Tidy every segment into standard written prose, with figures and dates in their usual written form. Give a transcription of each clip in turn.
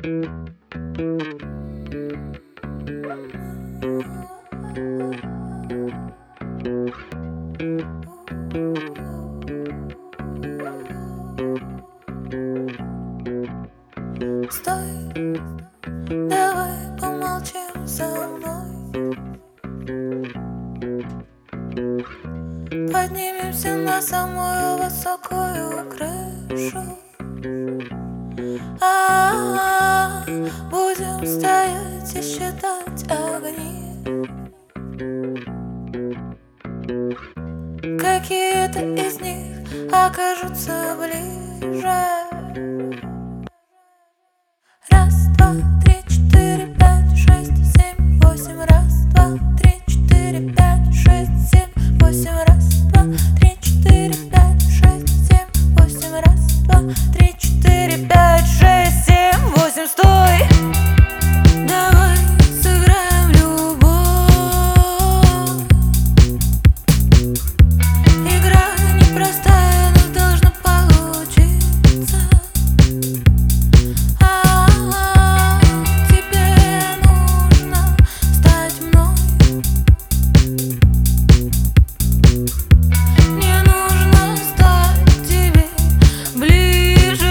Стой, давай помолчим со мной. Поднимемся на самую высокую крышу. Будем стоять и считать огни. Какие-то из них окажутся ближе. Раз, два, три, четыре, пять, шесть, семь, восемь. Раз, два, три, четыре, пять, шесть, семь, восемь. Раз, два, три, четыре, пять, шесть, семь, восемь. Раз, два, три, четыре, пять, шесть, семь, восемь. Стой! Давай сыграем любовь. Игра непростая, но должна получиться. Тебе нужно стать мной. Мне нужно стать тебе ближе.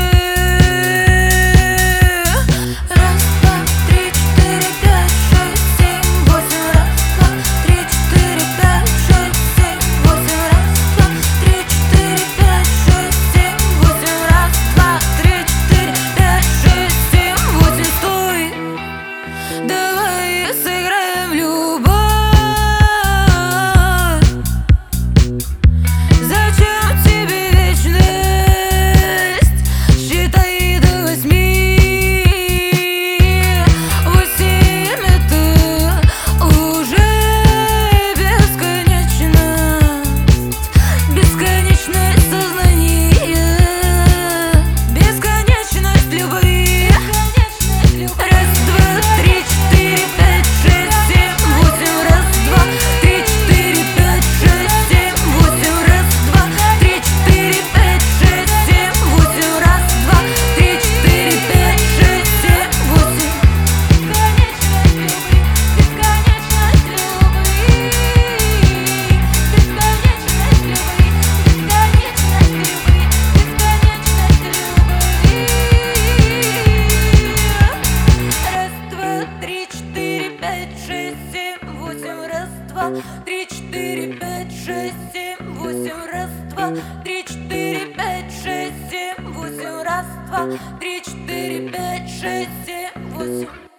Раз, два, три, четыре, пять, шесть, семь, восемь. Раз, два, три, четыре, пять, шесть, семь, восемь. Раз, два, три, четыре, пять, шесть, семь, восемь. Раз, два, три, четыре, пять, шесть, семь, восемь. Стой! Давай сыграем любовь. Зачем тебе вечность? Считай до 8. 8 — это уже бесконечность. Бесконечность сознания. Бесконечность любви. Раз, два, три, четыре, пять, шесть, семь, восемь. Раз, два, три, четыре, пять, шесть, семь, восемь. Раз, два, три, четыре, пять, шесть, семь, восемь. Раз, два, три, четыре, пять, шесть, семь, восемь. Бесконечность любви. Бесконечность любви. Бесконечность любви. Бесконечность любви. Раз, два, три, четыре, пять, шесть, семь, восемь. Раз, два, три, четыре, пять, шесть, семь, восемь. Раз, два, три, четыре, пять, шесть, семь, восемь. Раз, два, три, четыре, пять, шесть, семь, восемь.